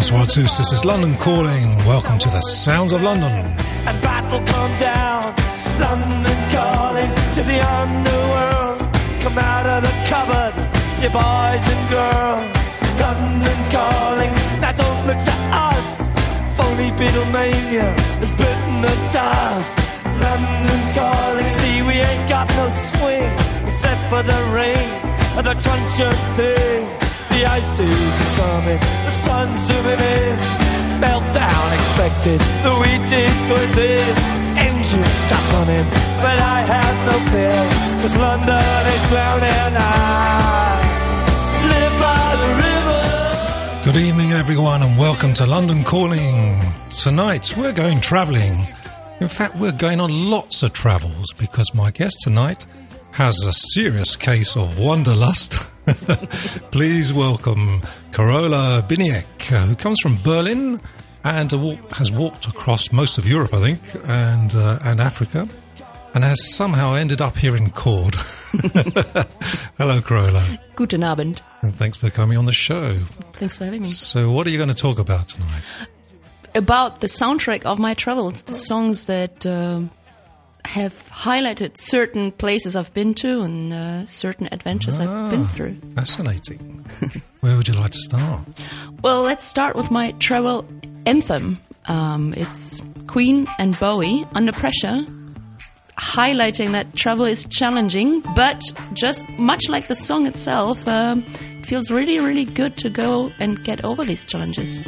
Swartzus, this is London Calling. Welcome to the Sounds of London. And battle come down, London calling to the underworld. Come out of the cupboard, you boys and girls. London calling, now don't look to us. Phony Beatlemania has bitten the dust. London calling, see we ain't got no swing except for the rain and the truncheon thing. The ice is coming, the sun's zooming in. Meltdown expected, the wheat is going thin. Engines stop running, but I have no fear, 'cause London is drowning. I live by the river. Good evening, everyone, and welcome to London Calling. Tonight, we're going travelling. In fact, we're going on lots of travels, because my guest tonight has a serious case of wanderlust. Please welcome Carola Biniek, who comes from Berlin and has walked across most of Europe, I think, and Africa, and has somehow ended up here in Cord. Hello, Carola. Guten Abend. And thanks for coming on the show. Thanks for having me. So what are you going to talk about tonight? About the soundtrack of my travels, the songs that have highlighted certain places I've been to and certain adventures I've been through. Fascinating. Where would you like to start? Well, let's start with my travel anthem. It's Queen and Bowie, Under Pressure, highlighting that travel is challenging, but just much like the song itself, it feels really, really good to go and get over these challenges.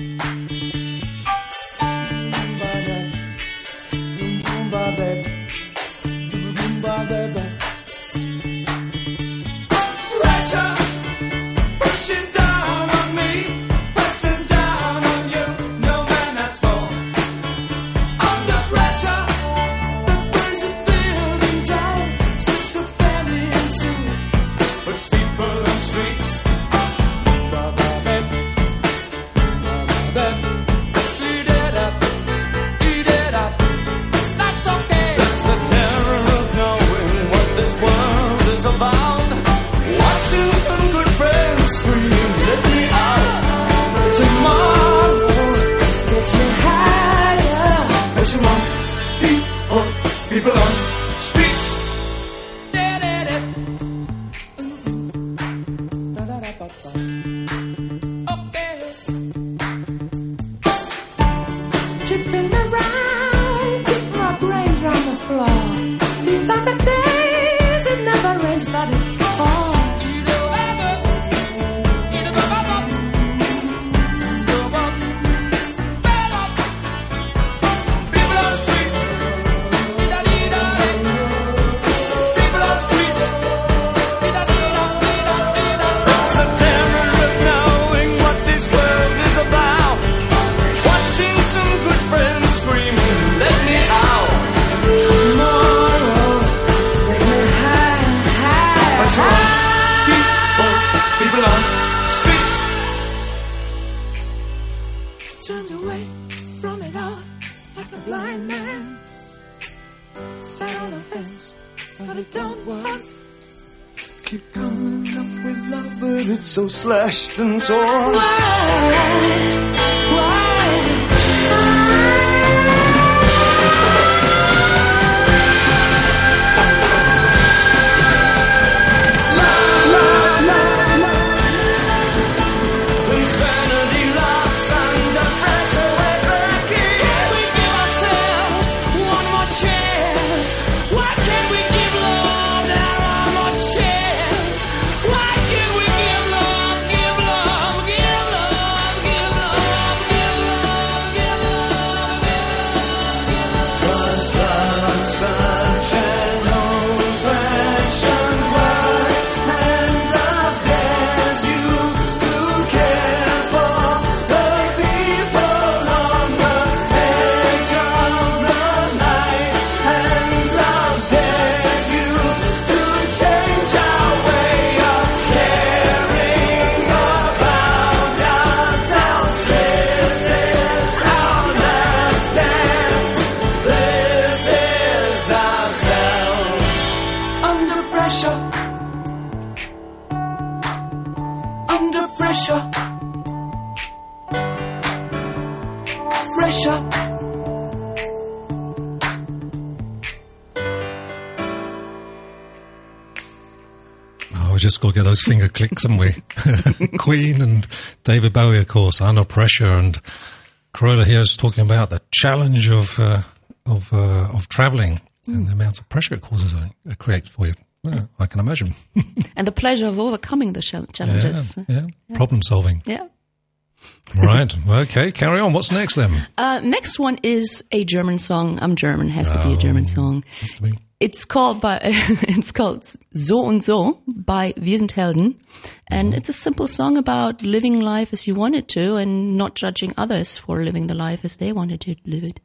People on streets. Okay. Tipping around, keep my brains on the floor. These are the days it never rains, but it falls. Keep coming up with love, but it's so slashed and torn. Why can't we give love, give love, give love, give love? we just got to get those finger clicks, haven't we? Queen and David Bowie, of course, Under Pressure, and Corolla here is talking about the challenge of travelling and the amount of pressure it causes, it creates for you. Well, I can imagine. And the pleasure of overcoming the challenges. Yeah. Problem solving. Yeah. Right. Okay, carry on. What's next then? Next one is a German song. I'm German, has to be a German song. Has to be. It's called So und So by Wir sind Helden. And it's a simple song about living life as you want it to and not judging others for living the life as they wanted to live it.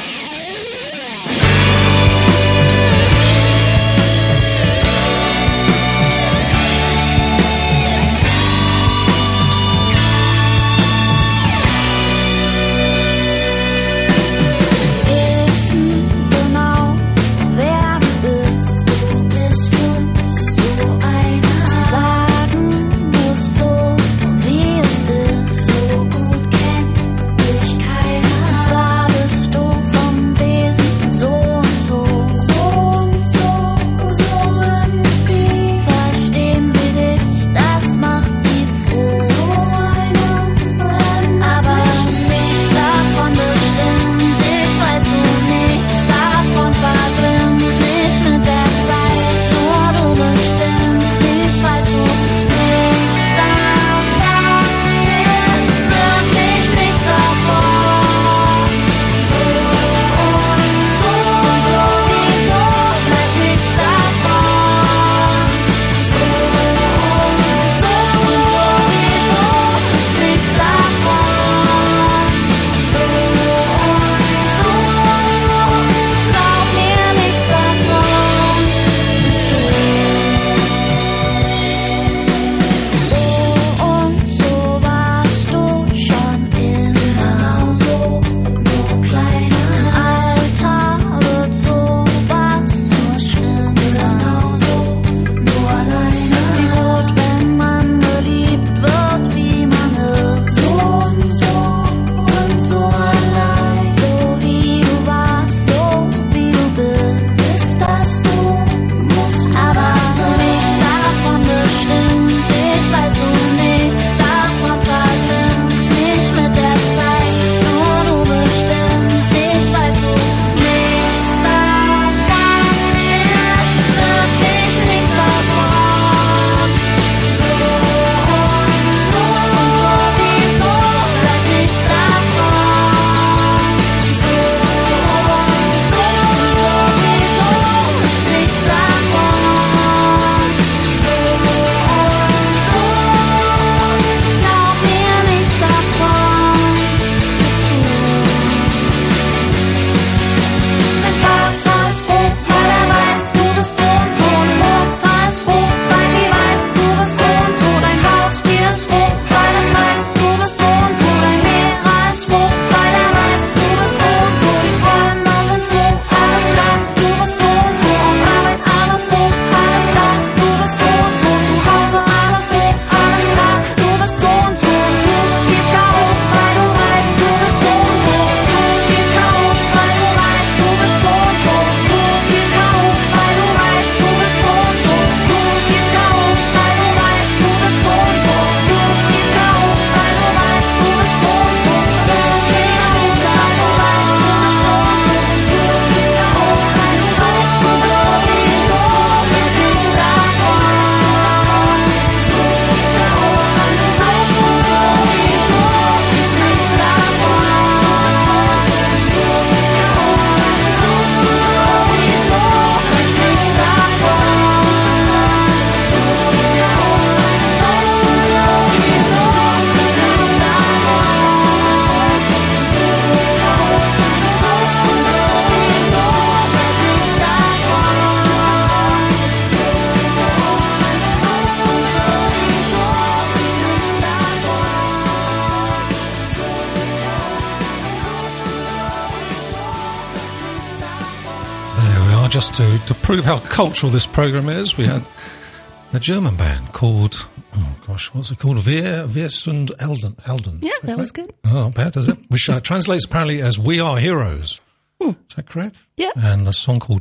Just to prove how cultural this program is, we had a German band called, what's it called? Wir sind Helden. Yeah, that was good. Oh, not bad, is it? Which translates apparently as We Are Heroes. Is that correct? Yeah. And a song called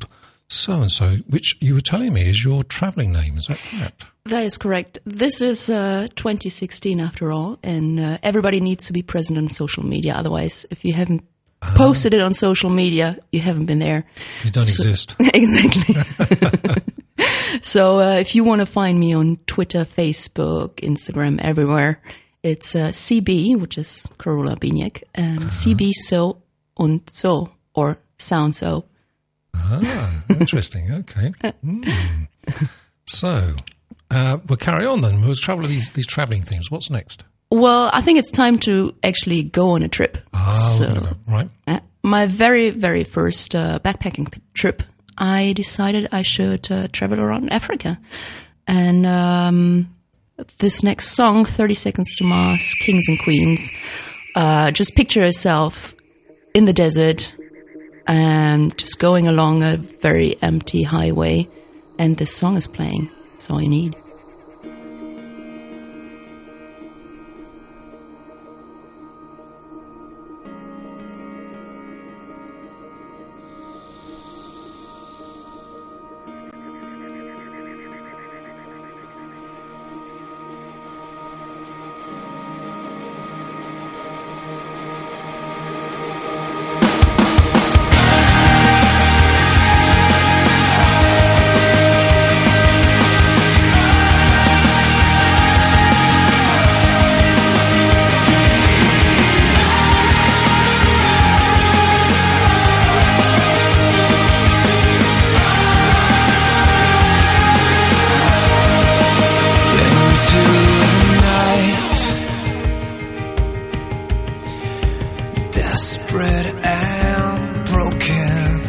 So-and-so, which you were telling me is your travelling name. Is that correct? That is correct. This is 2016 after all, and everybody needs to be present on social media. Otherwise, if you haven't posted it on social media, you haven't been there. You don't exist. Exactly. So if you want to find me on Twitter, Facebook, Instagram, everywhere, it's CB, which is Carola Biniak, and CB So und So, or Sound So. Ah, interesting. Okay. So, we'll carry on then. We'll travel these travelling themes. What's next? Well, I think it's time to actually go on a trip. We're gonna go. Right. My very, very first backpacking trip, I decided I should travel around Africa. And this next song, 30 Seconds to Mars, Kings and Queens, just picture yourself in the desert and just going along a very empty highway, and this song is playing. That's all you need. Desperate and broken,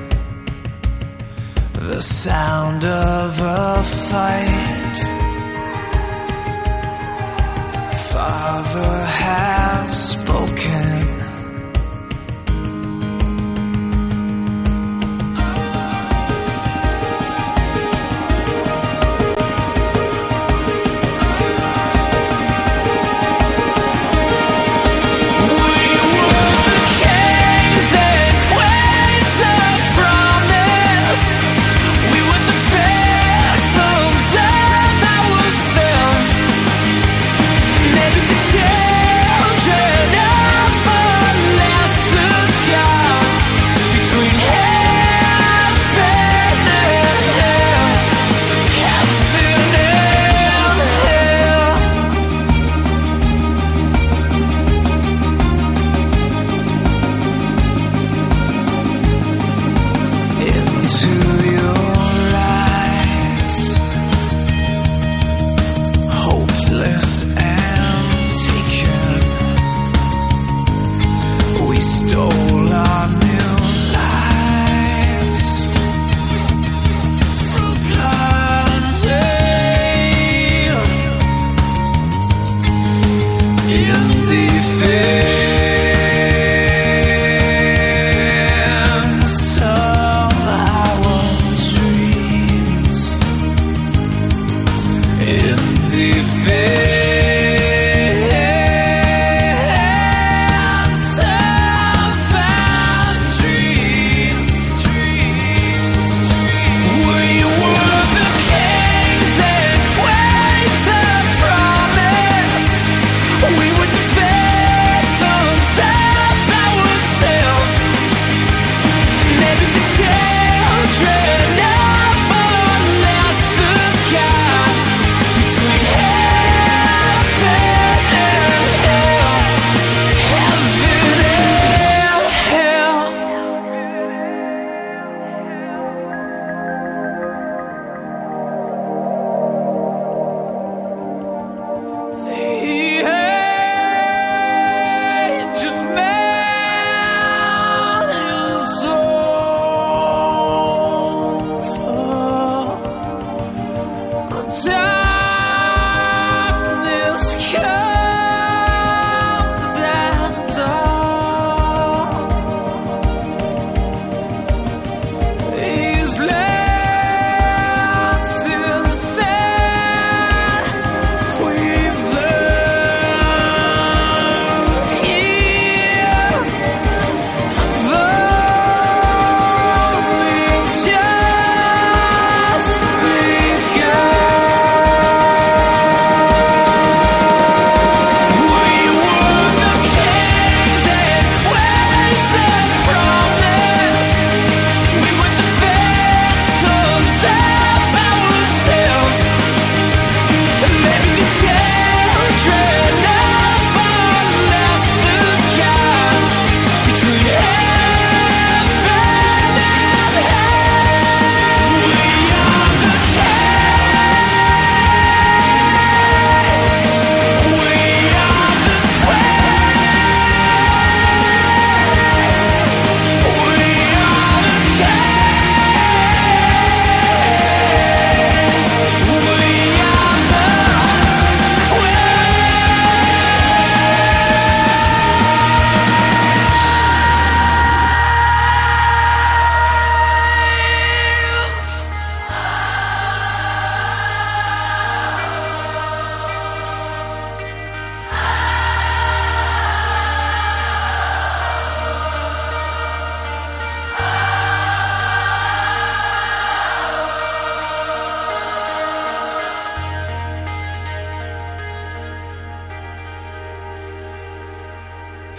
the sound of a fight. Father has spoken.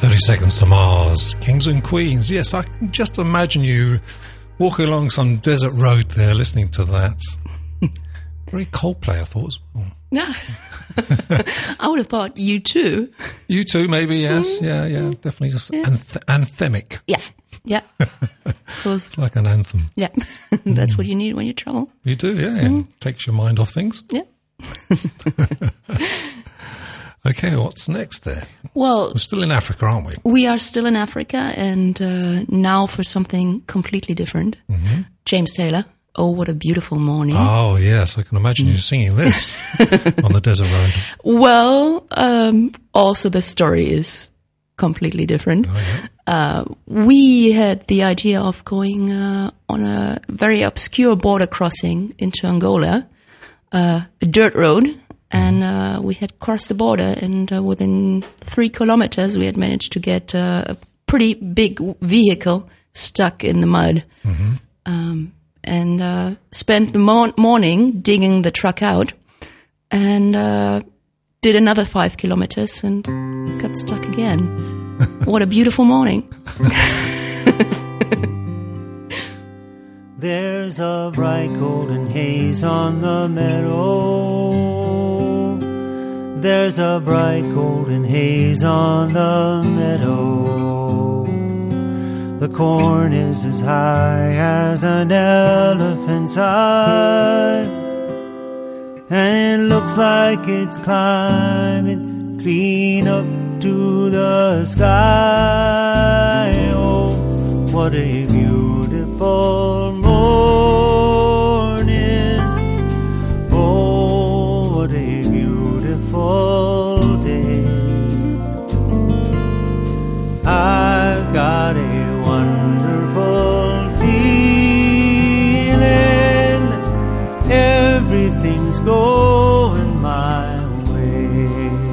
30 Seconds to Mars, Kings and Queens. Yes, I can just imagine you walking along some desert road there listening to that. Very Coldplay, I thought as well. Yeah. I would have thought you too. You too, maybe, yes. Yeah, definitely. Yeah. Anthemic. Yeah. Because, It's like an anthem. yeah, that's what you need when you travel. You do, yeah. Takes your mind off things. Yeah. Okay, what's next there? Well, We're still in Africa, aren't we? we are still in Africa, and now for something completely different. James Taylor, Oh, What a Beautiful Morning. Oh, yes, I can imagine you singing this on the desert road. Well, also the story is completely different. Oh, yeah. We had the idea of going on a very obscure border crossing into Angola, a dirt road, and we had crossed the border, and within 3 kilometers we had managed to get a pretty big vehicle stuck in the mud. And spent the morning digging the truck out, and did another 5 kilometers and got stuck again. What a beautiful morning. There's a bright golden haze on the meadow. There's a bright golden haze on the meadow. The corn is as high as an elephant's eye, and it looks like it's climbing clean up to the sky. Oh, what a beautiful morning. Oh, what a beautiful day. I've got a wonderful feeling. Everything's going my way.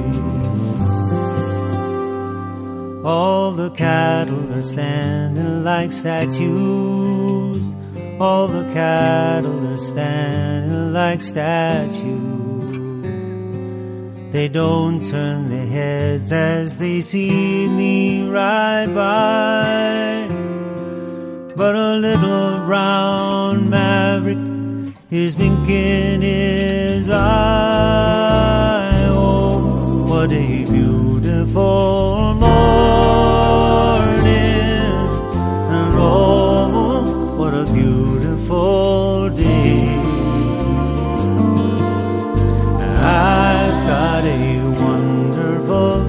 All the cattle are standing like statues. All the cattle are standing like statues. They don't turn their heads as they see me ride by. But a little brown maverick is winking his eye. Oh, what a beautiful morning. And oh, what a beautiful day. I've got a wonderful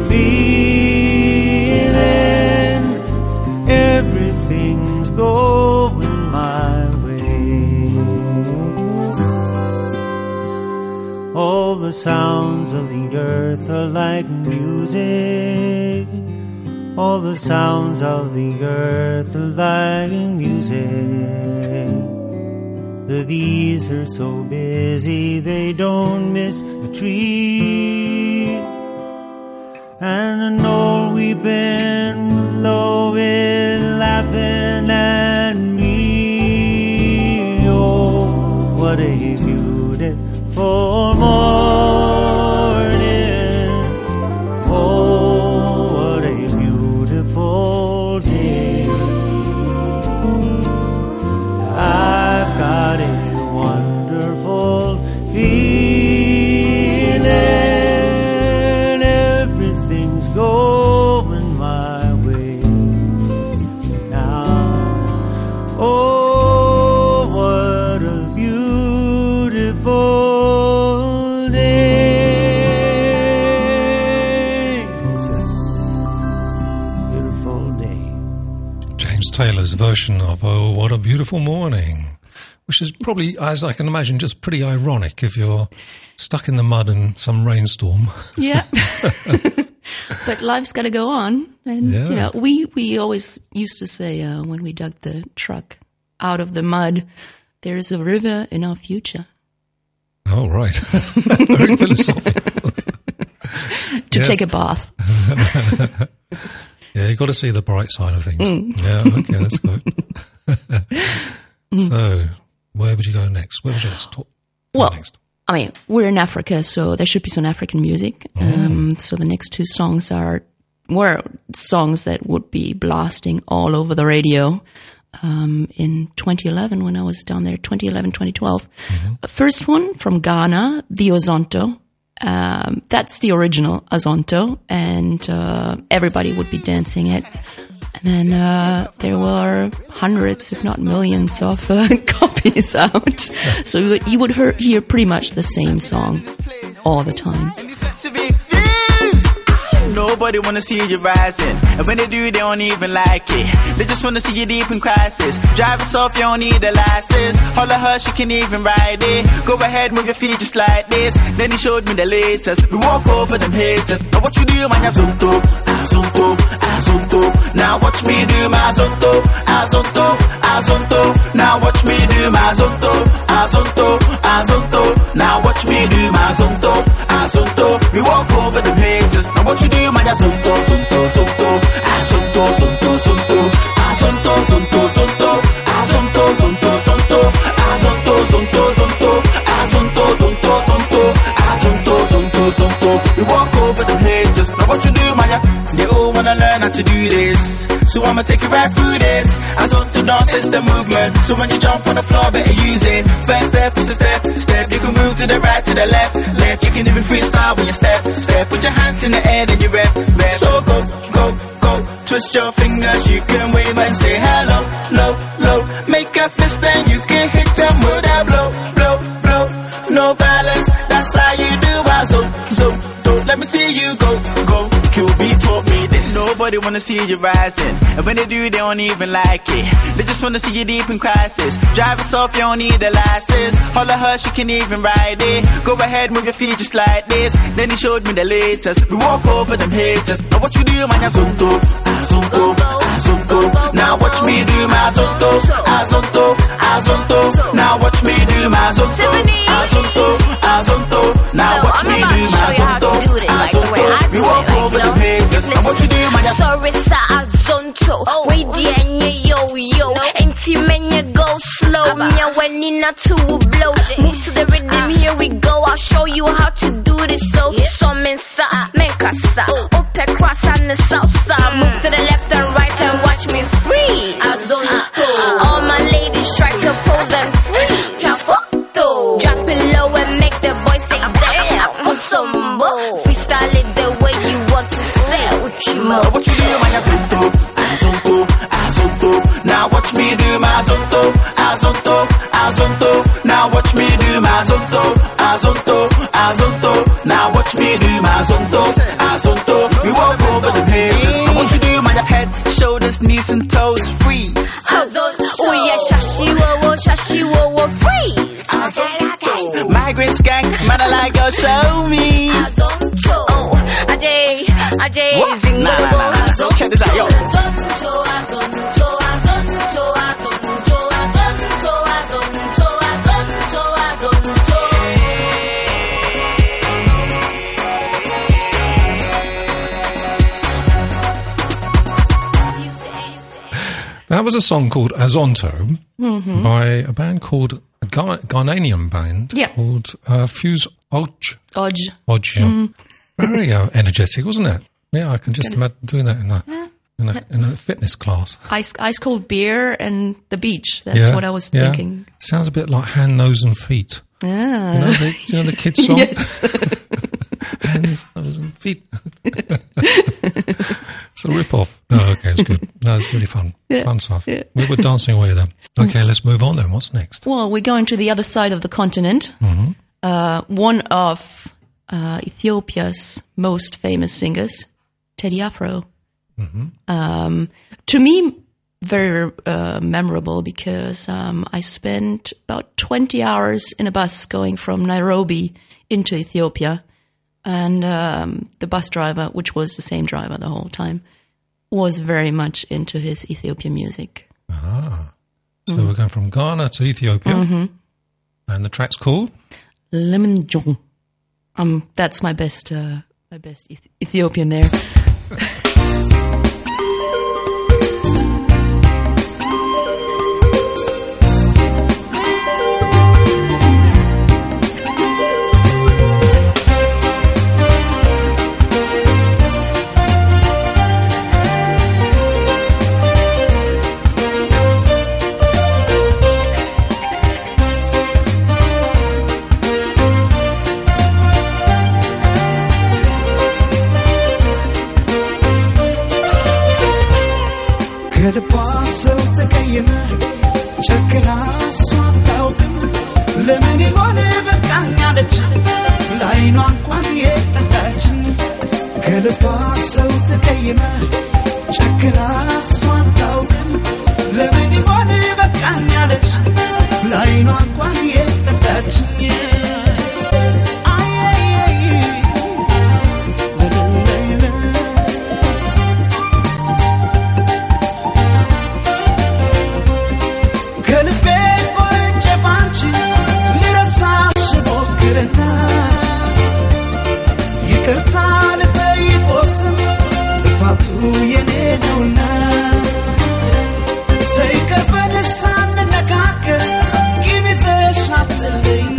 feeling. Everything's going my way. All the sounds of the earth are like music. All the sounds of the earth are like music. The bees are so busy they don't miss a tree. And an old weeping willow is laughing at me. Oh, what a beautiful morning. Oh, what a beautiful day. I've got a wonderful feeling. Everything's going my way now. Oh, what a beautiful day. It's a beautiful day. James Taylor's version of Oh, What a Beautiful Morning, which is probably, as I can imagine, just pretty ironic if you're stuck in the mud in some rainstorm. Yeah. But life's got to go on. And, Yeah. you know, we always used to say when we dug the truck out of the mud, there's a river in our future. Oh, right. Very philosophical. To Yes. take a bath. Yeah, you've got to see the bright side of things. Yeah, okay, that's good. So, where would you go next? Where would you go Well, next? I mean, we're in Africa, so there should be some African music. So the next 2 songs are were songs that would be blasting all over the radio. In 2011, when I was down there, 2011, 2012. First one from Ghana, the Azonto. That's the original Azonto, and everybody would be dancing it. And then there were hundreds, if not millions, of copies out. So you would hear pretty much the same song all the time. Nobody wanna see you rising, and when they do, they don't even like it. They just wanna see you deep in crisis. Drive us off, you don't need a license. Holler her, she can even ride it. Go ahead, move your feet just like this. Then he showed me the latest. We walk over them haters. Now what you do, man, Azonto, Azonto, Azonto. Now watch me do my Azonto, Azonto, Azonto. Now watch me do my Azonto, Azonto, Azonto. Now watch me do my Azonto, Azonto. We walk over them haters. Now what you do, man, Azonto, Azonto, Azonto, Azonto, Azonto, Azonto, Azonto, Azonto, Azonto, Azonto, Azonto, Azonto, Azonto, Azonto, Azonto, Azonto, Azonto, Azonto. We walk over them haters. Now what you do, man? They all wanna learn how to do this, so I'ma take you right through this. Azonto dance is the movement, so when you jump on the floor, better use it. First step is a step. You can move to the right, to the left. You can even freestyle when you step. Put your hands in the air, then you rep. So go. Twist your fingers, you can wave and say hello, low. Make a fist and you can hit them with that blow. No balance, that's how you do Azonto. Let me see you go. QB taught me this. Nobody wanna see you rising, and when they do, they don't even like it. They just wanna see you deep in crisis. Drive us off, you don't need a license. Holler her, she can even ride it. Go ahead, move your feet just like this. Then he showed me the latest. We walk over them haters. Now what you do, man, Azonto, Azonto, Azonto. Now watch me do my Azonto, Azonto, Azonto. Now watch me do my Azonto, Azonto, Azonto. Now watch me do my Azonto, Azonto. We walk over them haters. Now what you do, man, sorry, sa Azonto. Wait, yo. Ain't men you go slow. Me when in a two blow. Move to the rhythm, here we go. I'll show you how to do this. So, some inside, make us up across on the south side. Move to the left and right and watch me free. Azonto. All my ladies strike a pose and free. Trafoto. Drop it low and make the boys say damn. Kosombo. Freestyle it the way you want to say. Uchimo. what you do, man, Azonto, Azonto, Azonto. Now watch me do my Azonto, Azonto, Azonto. Now watch me do my Azonto, Azonto, Azonto. Now watch me do my Azonto, Azonto. We walk over the haters. What you do, man, head, shoulders, knees and toes free. Azonto. Oh yeah, shashiwo, free. Azonto. Migrants gang, man, I like your show me. Azonto. Oh, Ajay, What? Zingo. Nah. Check this out, yo. Azonto. That was a song called Azonto by a band called a Ghanaian band called Fuse Odge. Odge. Yeah. Very energetic, wasn't it? Yeah, I can just imagine doing that in a fitness class. Ice cold beer and the beach. That's what I was thinking. Sounds a bit like Hand, Nose and Feet. Ah. You know the kids song? Yes. Hands, Nose and Feet. It's a rip-off. No, okay, it's good. No, it's really fun. Yeah. Fun stuff. Yeah. We were dancing away then. Okay, let's move on then. What's next? Well, we're going to the other side of the continent. One of Ethiopia's most famous singers, Teddy Afro. To me, very memorable because I spent about 20 hours in a bus going from Nairobi into Ethiopia. And the bus driver, which was the same driver the whole time, was very much into his Ethiopian music. So we're going from Ghana to Ethiopia. And the track's called? Lemon John. That's my best Ethiopian there. ይሆን በቃኛለች ላይኗ እንኳን የጠላችን ከልቧ ሰው ተቀይመ ጨክና እሷን ታውቅም ለምን ይሆን በቃኛለች ላይኗ እንኳን የጠላችን የኔ ነውና ዘይቀርበን ሳንነጋገር ቂም ይዘሽ አትለኝ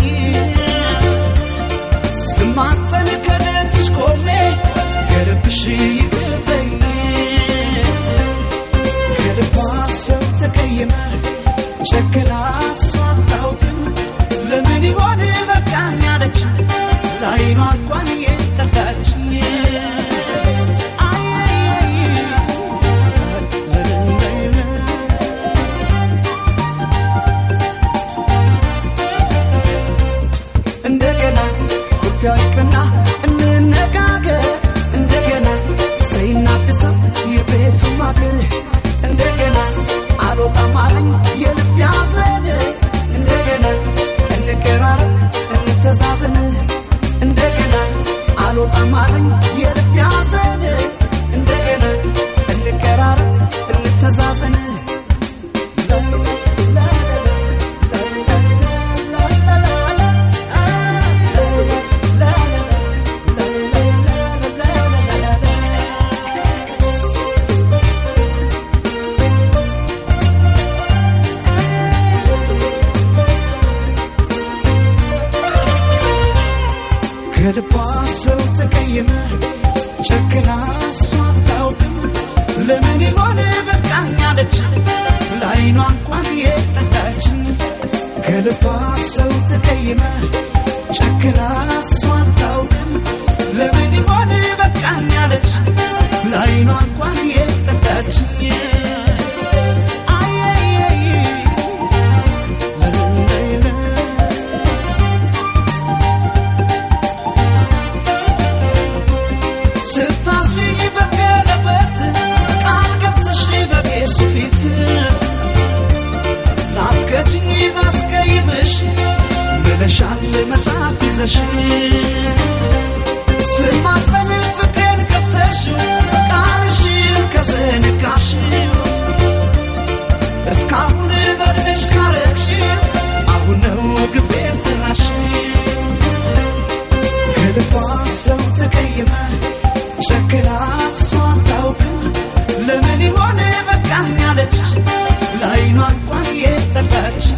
ስማጠን ከደጅሽ ቆሜ ከልብሽ ይቅርበኝ ከልቧ ሰው ተቀይመ ጨክና እሷ አታውቅም ለምን ይሆን በቃኝ አለች ላይኗ እንኳን የጠላችኝ ያይቅና እንነጋገር እንደገና ዘይናድሰው የቤቱ ማገር እንደገና አልወጣም አለኝ የልብ ያዘን እንደገና እንቀራረብ እንተዛዘን እንደገና አልወጣም አለኝ የልብ ያዘን እንደገና እንቀራረብ እንተዛዘን ከልቧ ሰው ተቀይመ ጨክና እሷ አታውቅም ለምን ይሆን በቃኝ አለች ላይኗ እንኳን የጠላችን ከልቧ ሰው ተቀይመ ጨክና እሷ አታውቅም ለምን ይሆን በቃኝ አለች ላይኗ እንኳን የጠላችን ሻል መጽሐፍ ይዘሽ ስማጠን ፍቅሬን ከፍተሽ ቃልሽን ከዘነጋሽ እስካሁን በድንሽ ካረግሽ አሁን ነው ግፌ ስራሽ ከልቧ ሰው ተቀይመ ጨክና እሷ አታውቅም ለምን ይሆን በቃኝ አለች ላይኗ እንኳን የጠላች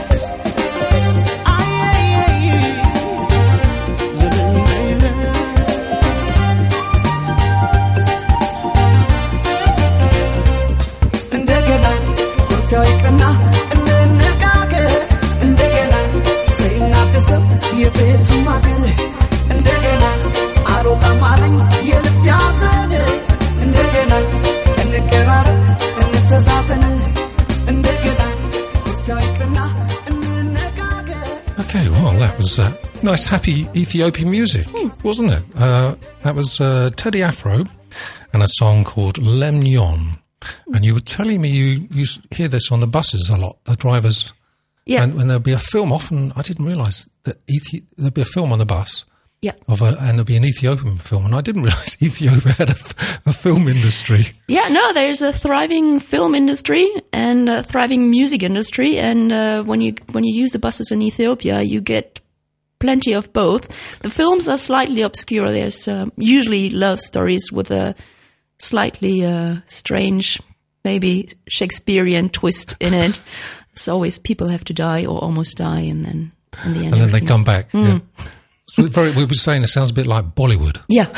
ያይቅና እንነጋገር እንደገና ዘይናድሰው የቤቱ ማገር እንደገና አልወጣም አለኝ የልብ ያዘን እንደገና እንቀራረብ እንተዛዘን እንደገና ያይቅና እንነጋገር. Okay, well, that was nice, happy Ethiopian music, wasn't it? That was Teddy Afro and a song called Lemnyon. And you were telling me you hear this on the buses a lot, the drivers. Yeah. And when there'll be a film, often I didn't realise that there'll be a film on the bus. Yeah. And there'll be an Ethiopian film. And I didn't realise Ethiopia had a film industry. Yeah, no, there's a thriving film industry and a thriving music industry. And when you use the buses in Ethiopia, you get plenty of both. The films are slightly obscure. There's usually love stories with a slightly strange, maybe Shakespearean twist in it. It's always people have to die or almost die, and then in the end, and then they come back. Yeah. So we were saying it sounds a bit like Bollywood. Yeah.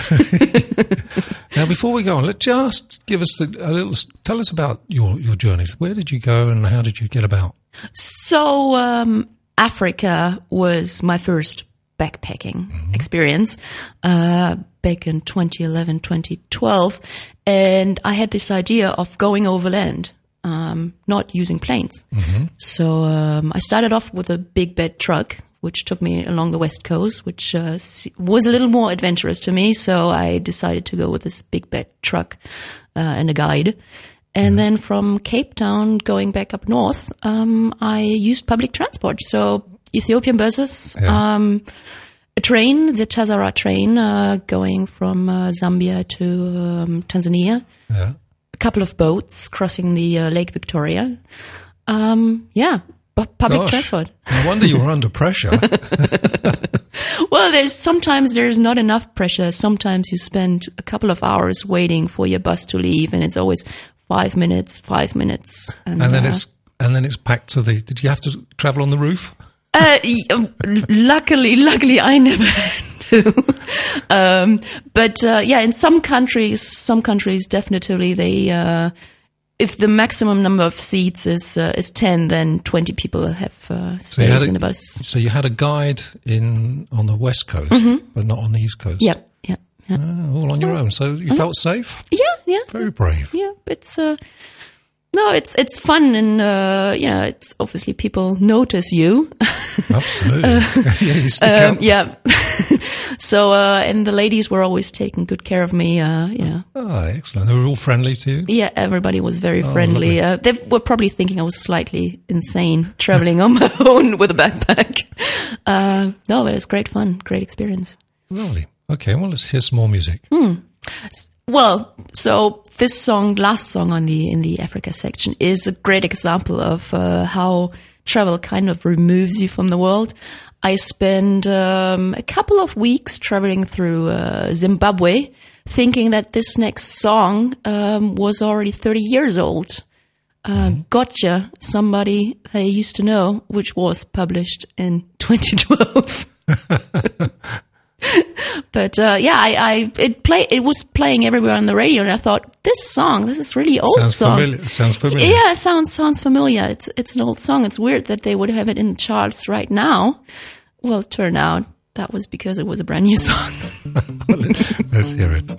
Now, before we go on, let's just give us tell us about your journeys. Where did you go, and how did you get about? So Africa was my first backpacking experience. Back in 2011, 2012, and I had this idea of going overland, not using planes. So I started off with a big bed truck which took me along the West Coast, which was a little more adventurous to me. So I decided to go with this big bed truck and a guide. And then from Cape Town going back up north, I used public transport. So Ethiopian buses, a train, the Tazara train, going from Zambia to Tanzania. Yeah. A couple of boats crossing the Lake Victoria. Public transport. No wonder you were under pressure. Well, sometimes there's not enough pressure. Sometimes you spend a couple of hours waiting for your bus to leave, and it's always 5 minutes. And then it's back to the. Did you have to travel on the roof? Luckily, I never had to. But in some countries definitely they. If the maximum number of seats is 10, then 20 people have space in a bus. So you had a guide on the West Coast, but not on the East Coast. Yeah. All on your own. So you felt safe? Yeah. Very brave. Yeah, it's it's fun, and it's obviously people notice you. Absolutely. You stick out. Yeah. So, and the ladies were always taking good care of me, Oh, excellent. They were all friendly to you? Yeah, everybody was very friendly. They were probably thinking I was slightly insane traveling on my own with a backpack. No, it was great fun, great experience. Lovely. Okay, well, let's hear some more music. Well, so this last song in the Africa section, is a great example of how travel kind of removes you from the world. I spent a couple of weeks traveling through Zimbabwe, thinking that this next song was already 30 years old. Gotcha, somebody I used to know, which was published in 2012. But it was playing everywhere on the radio, and I thought, this is really old song. Sounds familiar. Yeah, it sounds familiar. It's an old song. It's weird that they would have it in the charts right now. Well, it turned out that was because it was a brand new song. Let's hear it.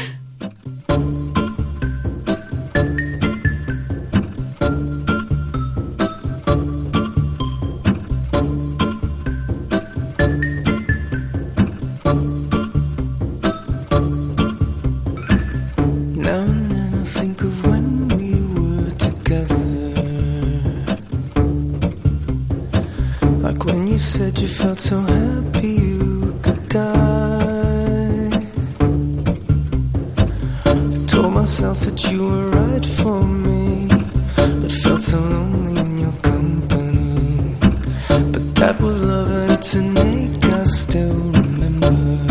You said you felt so happy you could die. I told myself that you were right for me, but felt so lonely in your company. But that was love, and it's an ache I still remember.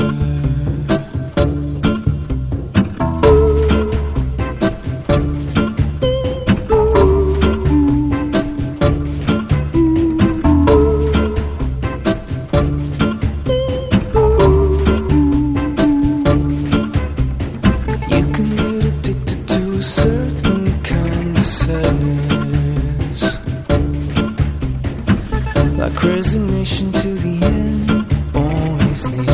Resignation to the end, always the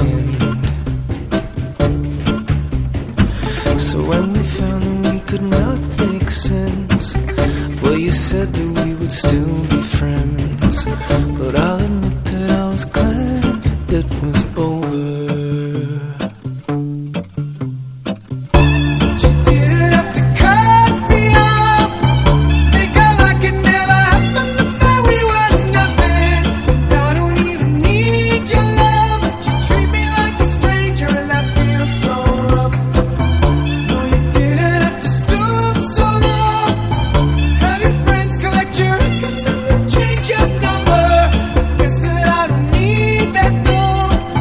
end. So when we found that we could not make sense, well, you said that we would still be friends. But I'll admit that I was glad it was over. Change your number, 'cause I don't need that though.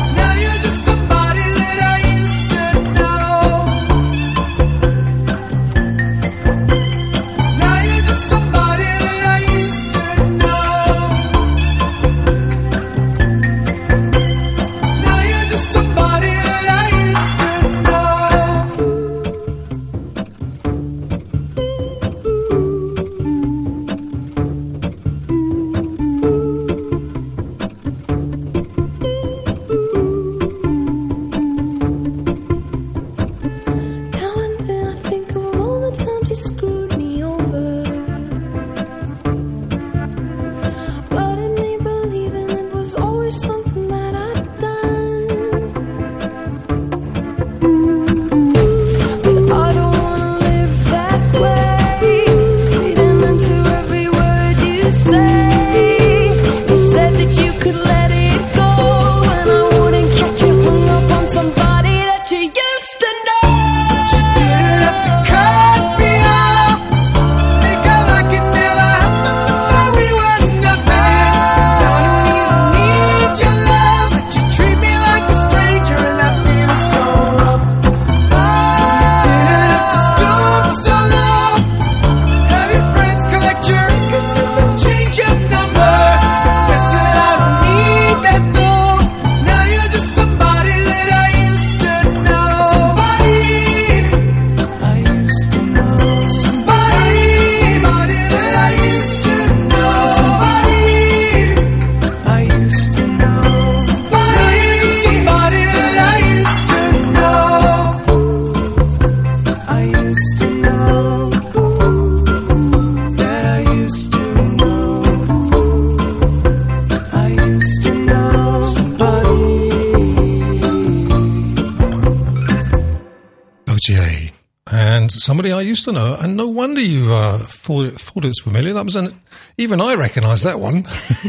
and somebody I used to know, and no wonder you thought it was familiar. That was even I recognised that one.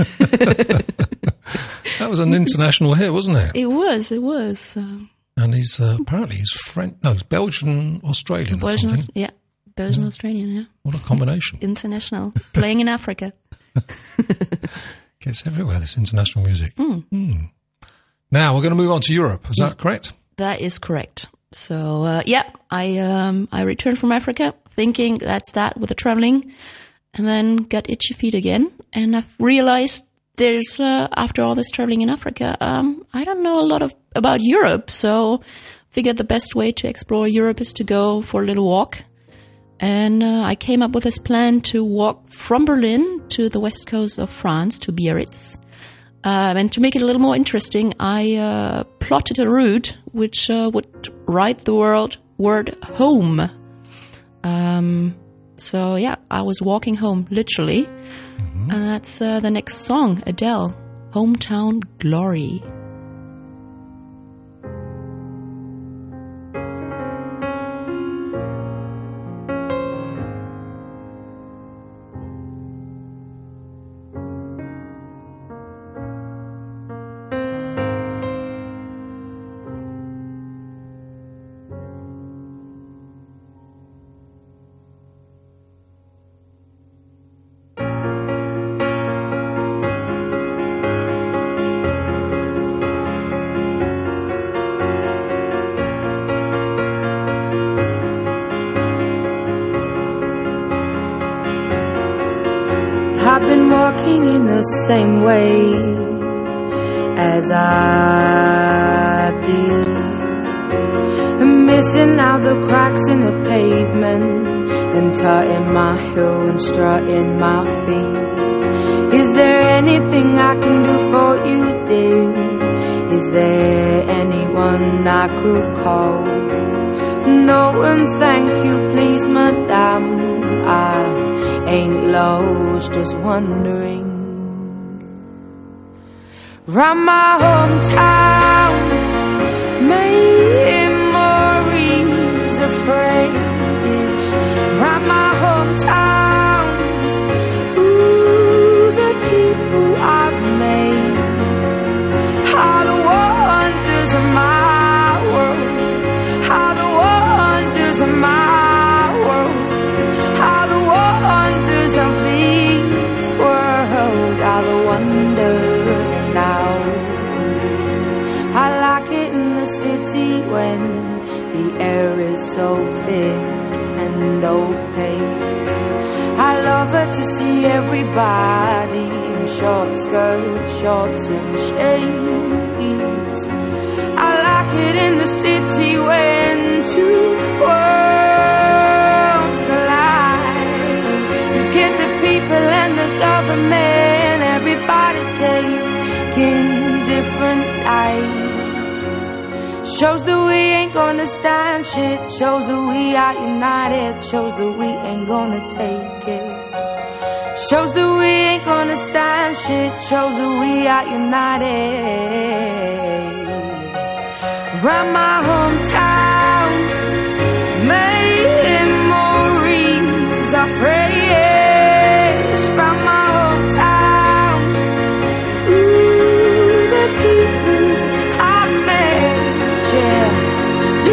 That was an international hit, wasn't it? It was. And he's apparently he's French, no, he's Belgian, Australian or something. Yeah, Belgian, Australian, yeah. What a combination. International, playing in Africa. Gets everywhere, this international music. Now, we're going to move on to Europe. Is that correct? That is correct. So, I returned from Africa thinking that's that with the traveling, and then got itchy feet again. And I've realized there's, after all this traveling in Africa, I don't know a lot about Europe. So figured the best way to explore Europe is to go for a little walk. And I came up with this plan to walk from Berlin to the west coast of France, to Biarritz. And to make it a little more interesting, I plotted a route which would write the word home. So, yeah, I was walking home, literally. Mm-hmm. And that's the next song, Adele, Hometown Glory. I've been walking in the same way as I did, missing out the cracks in the pavement and tutting my heel and strutting my feet. Is there anything I can do for you, dear? Is there anyone I could call? No, and thank you, please, madame. I ain't lost, just wondering. Round my hometown, memories of phrase. Round my hometown, ooh, the people I've made. How the wonders of my world, how the wonders of my world, how the wonders of this world are the wonders. And now I like it in the city when the air is so thick and opaque. I love it to see everybody in short skirts, shorts and shades. I like it in the city when two worlds collide. You get the people and the government, everybody taking different sides. Shows that we ain't gonna stand shit. Shows that we are united. Shows that we ain't gonna take it. Shows that we ain't gonna stand shit. Shows that we are united. Round my hometown, memories are fresh. Round my hometown, ooh, the people I met, yeah. Do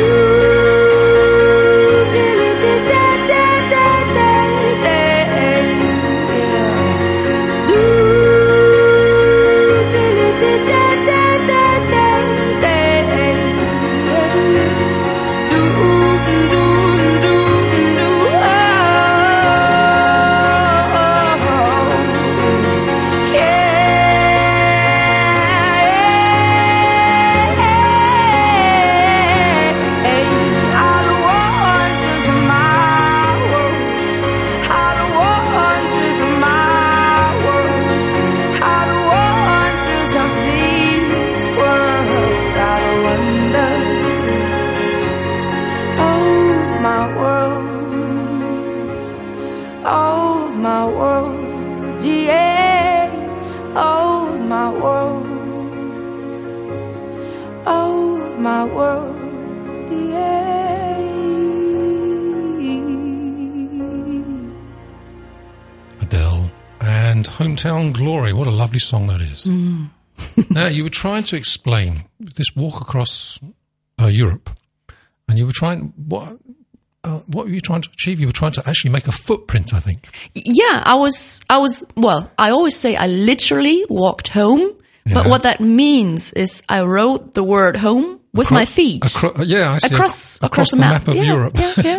Hometown Glory. What a lovely song that is. Now, you were trying to explain this walk across Europe, and you were trying, what were you trying to achieve? You were trying to actually make a footprint, I think. Yeah, I always say I literally walked home, but what that means is I wrote the word home with my feet. I see. Across the map of Europe. Yeah.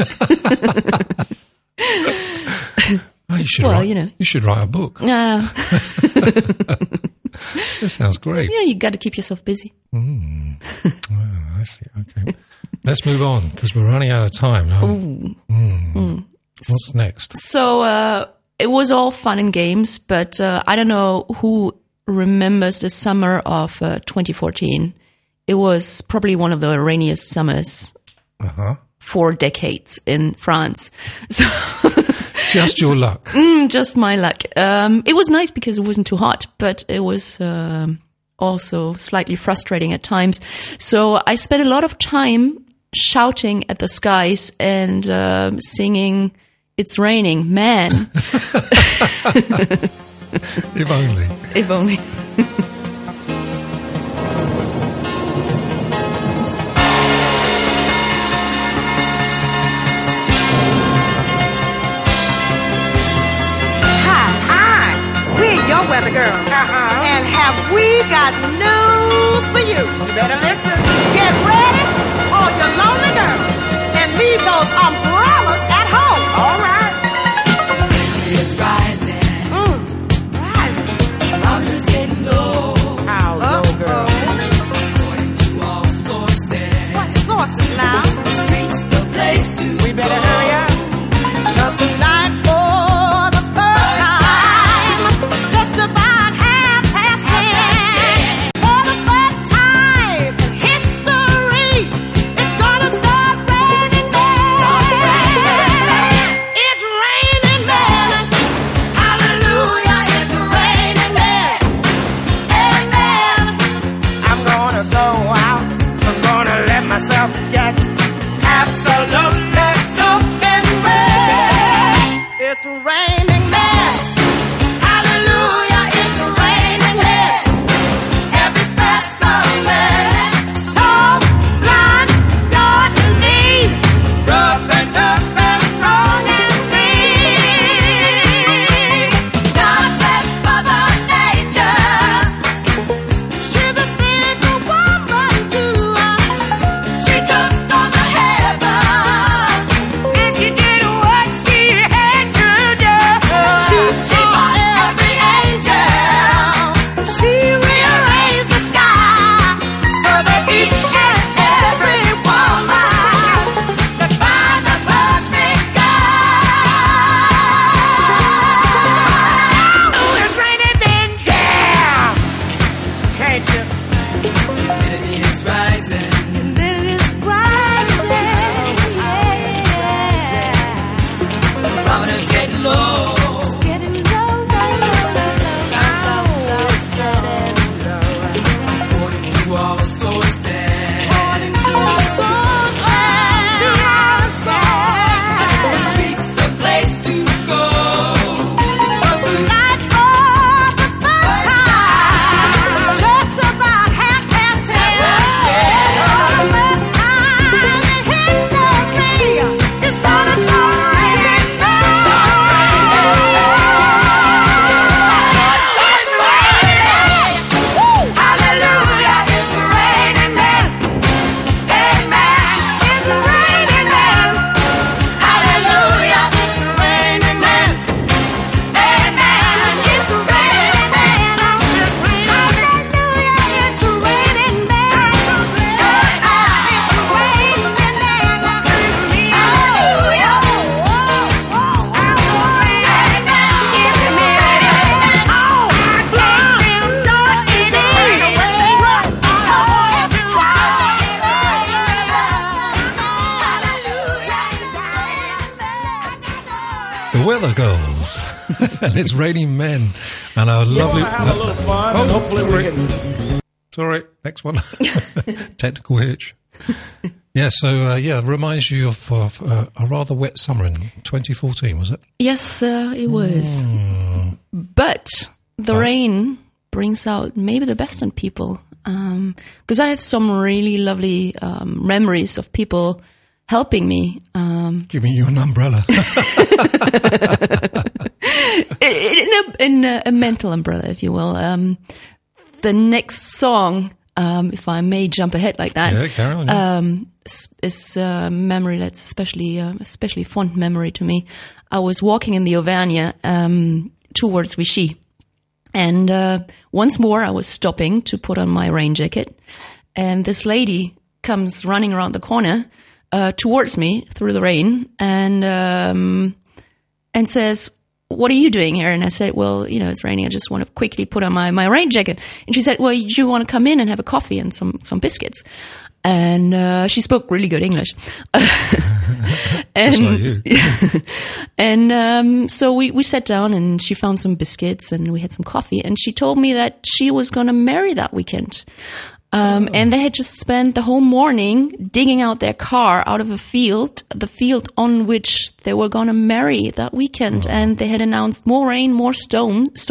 You should write a book. This sounds great. Yeah, you got to keep yourself busy. I see. Okay. Let's move on because we're running out of time now. What's next? So it was all fun and games, but I don't know who remembers the summer of 2014. It was probably one of the rainiest summers for decades in France. So just your luck. Just my luck. It was nice because it wasn't too hot, but it was also slightly frustrating at times. So I spent a lot of time shouting at the skies and singing, "It's raining, man." If only. If only. Weather girl. And have we got news for you? You better listen. Get ready, all you lonely girls, and leave those umbrellas at home. All right. It's rising. Rising. Problems getting low. How low, girl? According to all sources. What sources now? The streets, the place to We better go. hurry up. 'Cause tonight, for the first time, just about 10:30. For the first time in history, it's gonna start raining men. It's raining men. Hallelujah, it's raining men. Amen. I'm gonna go out. I'm gonna let myself get absolutely soaking wet. It's raining men. Hallelujah, it's raining men. Every specimen, tall, blind, short and lean, rough and tough and strong and mean. God bless Mother Nature. She's a single woman too. She took on the heaven, and she did what she had to do. She bought every angel. She rearranged the sky so that each and every woman could find the perfect guy. Oh, it's raining men, yeah. Can't you? Humidity is rising. Barometer's getting low. According to all sources. The streets, the place to go. Weather Girls. And it's raining men. And our lovely... have a little fun, and hopefully we can... Sorry, next one. Technical hitch. Yeah, so, reminds you of a rather wet summer in 2014, was it? Yes, it was. But the rain brings out maybe the best in people. Because I have some really lovely memories of people helping me. Giving you an umbrella. in a mental umbrella, if you will. The next song, if I may jump ahead like that, Yeah, carry on. is a memory that's especially fond memory to me. I was walking in the Auvergne towards Vichy. And once more, I was stopping to put on my rain jacket. And this lady comes running around the corner towards me through the rain and says, "What are you doing here?" And I said, "Well, it's raining. I just want to quickly put on my rain jacket." And she said, "Well, do you want to come in and have a coffee and some biscuits?" And she spoke really good English. Just like you. And so we sat down and she found some biscuits and we had some coffee. And she told me that she was going to marry that weekend. And they had just spent the whole morning digging out their car out of the field on which they were going to marry that weekend. Oh. And they had announced more rain, more storms.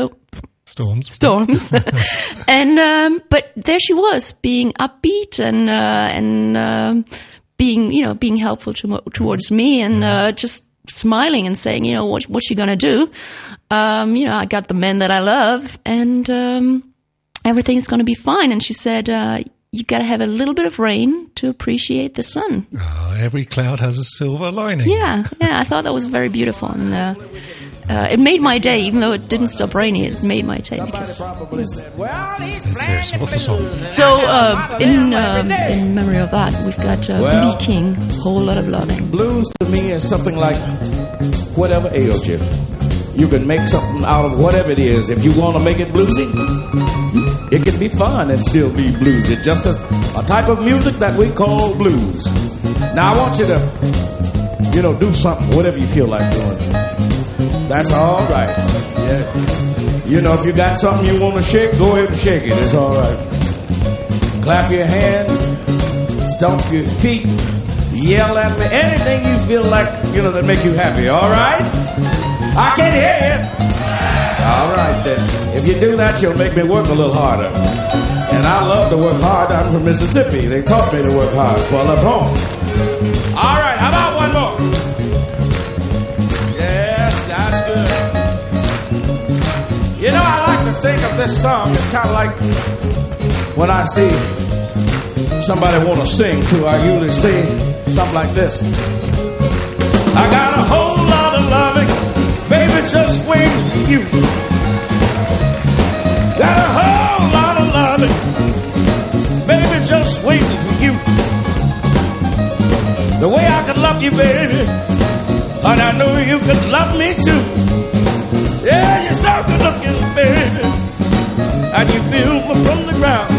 And, but there she was being upbeat and being helpful towards me and, just smiling and saying, what's she going to do? I got the men that I love and, everything's going to be fine. And she said, you got to have a little bit of rain to appreciate the sun. Oh, every cloud has a silver lining. Yeah. I thought that was very beautiful. And it made my day, even though it didn't stop raining, it made my day. Because, That's serious. What's the song? So, in memory of that, we've got B.B. King, Whole Lot of Loving. Blues to me is something like whatever ails you. You can make something out of whatever it is. If you want to make it bluesy, it can be fun and still be bluesy. It's just a type of music that we call blues. Now I want you to, do something, whatever you feel like doing. That's all right. Yeah. If you got something you want to shake, go ahead and shake it. It's all right. Clap your hands, stomp your feet, yell at me, anything you feel like, that make you happy. All right? I can hear you. All right, then. If you do that, you'll make me work a little harder. And I love to work hard. I'm from Mississippi. They taught me to work hard, so I love home. All right, how about one more? Yes, that's good. I like to think of this song. It's kind of like when I see somebody want to sing too, I usually sing something like this. I got a whole lot of loving. Baby, just waiting for you. Got a whole lot of loving. Baby, just waiting for you. The way I could love you, baby. And I know you could love me too. Yeah, you're so good looking, baby. And you build me from the ground.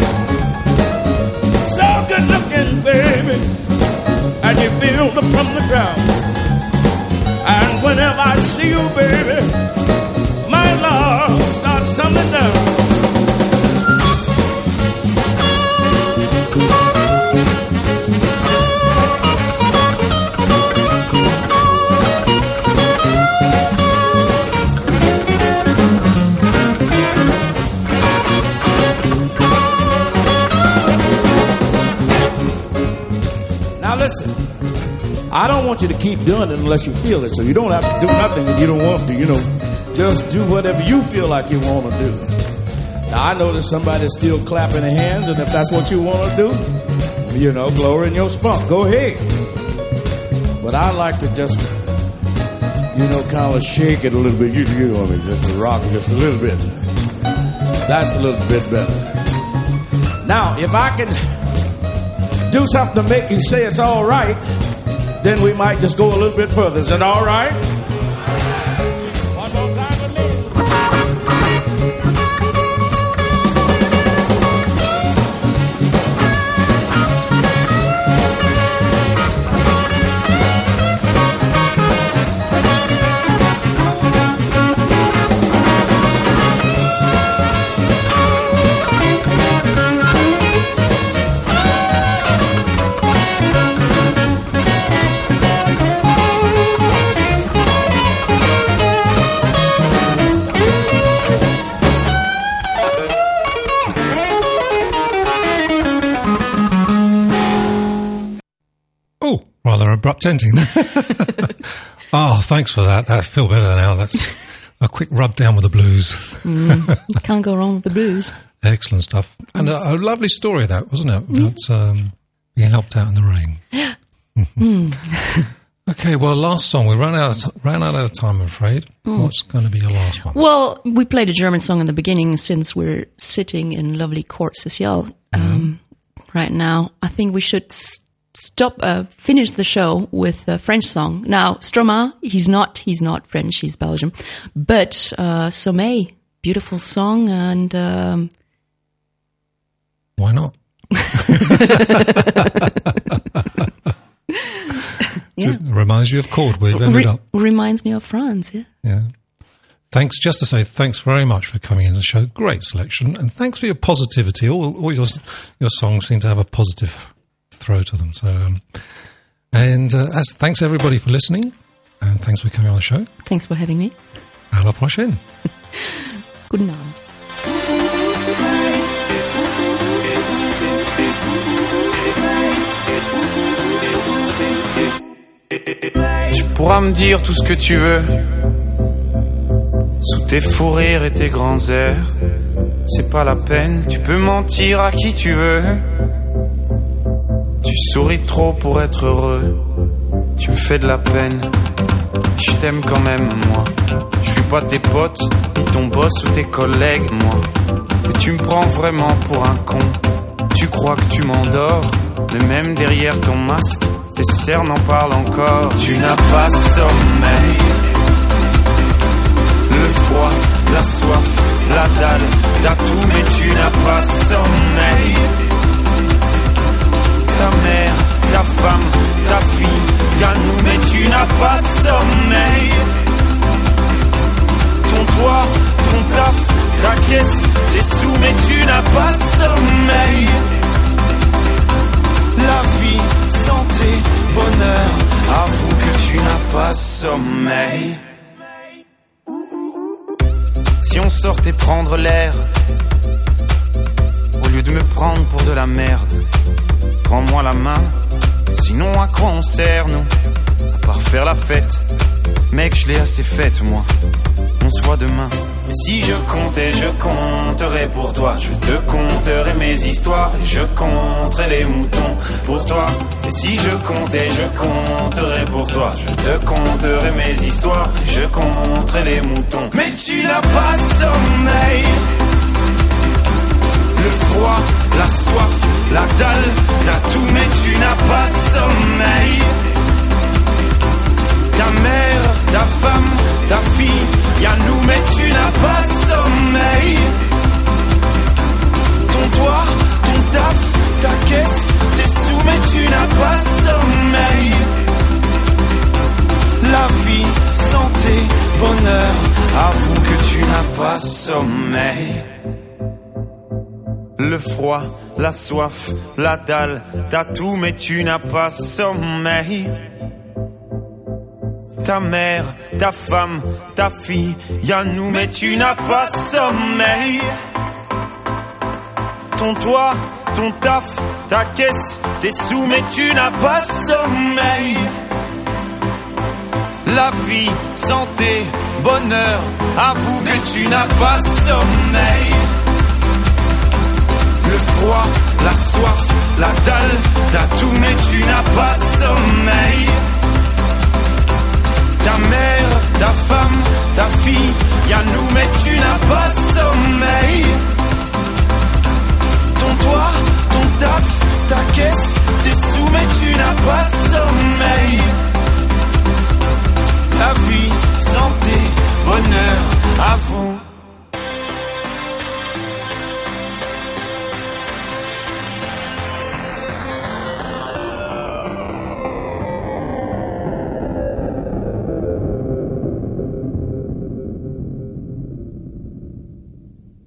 So good looking, baby. And you build me from the ground. And whenever I see you, baby, my love starts tumbling down. Now listen. I don't want you to keep doing it unless you feel it. So you don't have to do nothing if you don't want to, Just do whatever you feel like you want to do. Now, I know that somebody's still clapping their hands, and if that's what you want to do, glory in your spunk. Go ahead. But I like to just, kind of shake it a little bit. Just rock it just a little bit. That's a little bit better. Now, if I can do something to make you say it's all right, then we might just go a little bit further. Is it all right? One more time with me. Rather abrupt ending. Oh, thanks for that. I feel better now. That's a quick rub down with the blues. Can't go wrong with the blues. Excellent stuff. And a lovely story that, wasn't it? About being helped out in the rain. Okay, well, last song. We ran out of time, I'm afraid. What's going to be your last one? Well, we played a German song in the beginning since we're sitting in lovely Court Social right now. I think we should finish the show with a French song. Now, Stromae, he's not French, he's Belgian. But Sommeil, beautiful song, and why not? Yeah. Just reminds you of Chord. We've ended up. Reminds me of France, yeah. Yeah. Thanks, just to say thanks very much for coming in the show. Great selection. And thanks for your positivity. All your songs seem to have a positive throw to them. So, thanks everybody for listening. And thanks for coming on the show. Thanks for having me. À la prochaine. Guten Abend. Tu pourras me dire tout ce que tu veux, sous tes fous rires et tes grands airs. C'est pas la peine, tu peux mentir à qui tu veux. Tu souris trop pour être heureux. Tu me fais de la peine, je t'aime quand même moi. Je suis pas tes potes, ni ton boss ou tes collègues moi. Mais tu me prends vraiment pour un con. Tu crois que tu m'endors, mais même derrière ton masque tes cernes en parlent encore. Tu n'as pas sommeil. Le froid, la soif, la dalle, t'as tout mais tu n'as pas sommeil. Ta mère, ta femme, ta fille, y'a nous mais tu n'as pas sommeil. Ton toit, ton taf, ta caisse, tes sous mais tu n'as pas sommeil. La vie, santé, bonheur, avoue que tu n'as pas sommeil. Si on sortait prendre l'air, au lieu de me prendre pour de la merde, prends-moi la main, sinon à quoi on sert nous? À part faire la fête, mec je l'ai assez faite moi. On se voit demain. Mais si je comptais, je compterais pour toi. Je te conterais mes histoires et je compterais les moutons pour toi. Et si je comptais, je compterais pour toi. Je te conterais mes histoires et je compterais les moutons. Mais tu n'as pas sommeil. Le froid, la soif, la dalle, t'as tout mais tu n'as pas sommeil. Ta mère, ta femme, ta fille, y'a nous mais tu n'as pas sommeil. Ton toit, ton taf, ta caisse, tes sous mais tu n'as pas sommeil. La vie, santé, bonheur, avoue que tu n'as pas sommeil. Le froid, la soif, la dalle, t'as tout mais tu n'as pas sommeil. Ta mère, ta femme, ta fille, y'a nous mais tu n'as pas sommeil. Ton toit, ton taf, ta caisse, tes sous mais tu n'as pas sommeil. La vie, santé, bonheur, avoue que tu n'as pas sommeil. Le froid, la soif, la dalle, t'as tout mais tu n'as pas sommeil. Ta mère, ta femme, ta fille, y'a nous mais tu n'as pas sommeil. Ton toit, ton taf,